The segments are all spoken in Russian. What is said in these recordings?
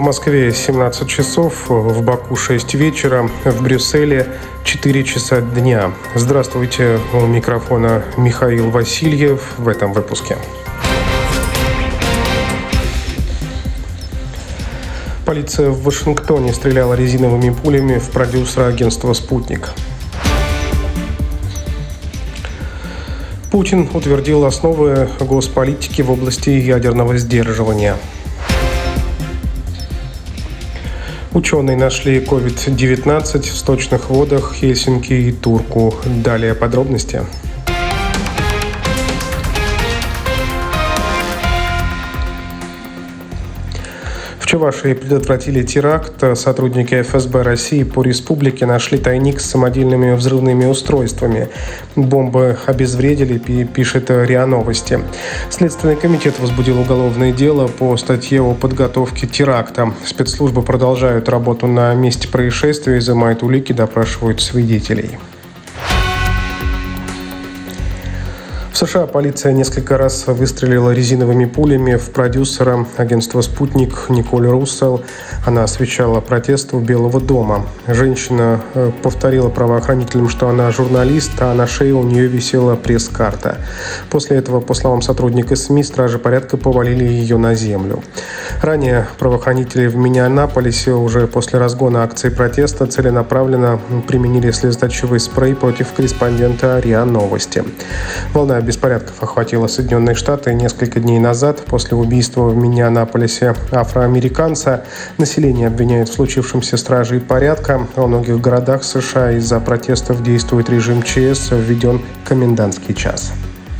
Москве 17 часов, в Баку 6 вечера, в Брюсселе 4 часа дня. Здравствуйте, у микрофона Михаил Васильев в этом выпуске. Полиция в Вашингтоне стреляла резиновыми пулями в продюсера агентства «Спутник». Путин утвердил основы госполитики в области ядерного сдерживания. Ученые нашли COVID-19 в сточных водах Хельсинки и Турку. Далее подробности. В Чувашии предотвратили теракт. Сотрудники ФСБ России по республике нашли тайник с самодельными взрывными устройствами. Бомбы обезвредили, пишет РИА Новости. Следственный комитет возбудил уголовное дело по статье о подготовке теракта. Спецслужбы продолжают работу на месте происшествия, изымают улики, допрашивают свидетелей. В США полиция несколько раз выстрелила резиновыми пулями в продюсера агентства «Спутник» Николь Руссел. Она освещала протест у Белого дома. Женщина повторила правоохранителям, что она журналист, а на шее у нее висела пресс-карта. После этого, по словам сотрудника СМИ, стражи порядка повалили ее на землю. Ранее правоохранители в Миннеаполисе уже после разгона акции протеста целенаправленно применили слезоточивый спрей против корреспондента РИА Новости. Волна беспорядков охватила Соединенные Штаты несколько дней назад. После убийства в Миннеаполисе афроамериканца население обвиняет в случившемся стражей порядка. Во многих городах США из-за протестов действует режим ЧС, введен комендантский час.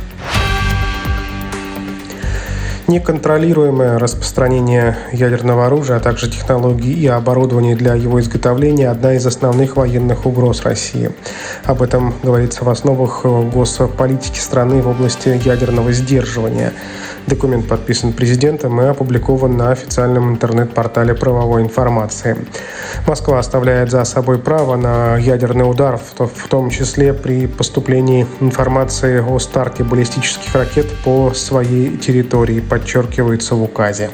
Неконтролируемое распространение ядерного оружия, а также технологий и оборудования для его изготовления – одна из основных военных угроз России. Об этом говорится в основах госполитики страны в области ядерного сдерживания. Документ подписан президентом и опубликован на официальном интернет-портале правовой информации. Москва оставляет за собой право на ядерный удар, в том числе при поступлении информации о старте баллистических ракет по своей территории, подчеркивается в указе.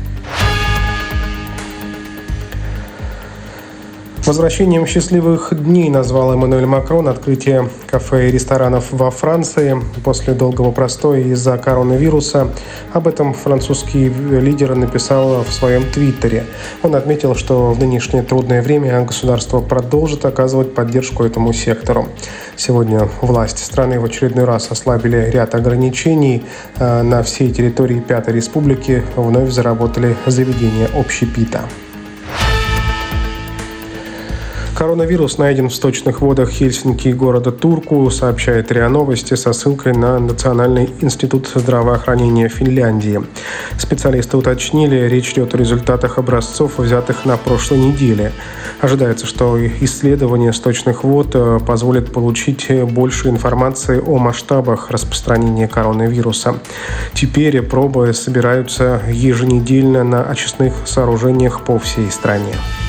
Возвращением счастливых дней назвал Эммануэль Макрон открытие кафе и ресторанов во Франции после долгого простоя из-за коронавируса. Об этом французский лидер написал в своем твиттере. Он отметил, что в нынешнее трудное время государство продолжит оказывать поддержку этому сектору. Сегодня власти страны в очередной раз ослабили ряд ограничений. На всей территории Пятой Республики вновь заработали заведения общепита. Коронавирус найден в сточных водах Хельсинки и города Турку, сообщает РИА Новости со ссылкой на Национальный институт здравоохранения Финляндии. Специалисты уточнили, речь идет о результатах образцов, взятых на прошлой неделе. Ожидается, что исследование сточных вод позволит получить больше информации о масштабах распространения коронавируса. Теперь пробы собираются еженедельно на очистных сооружениях по всей стране.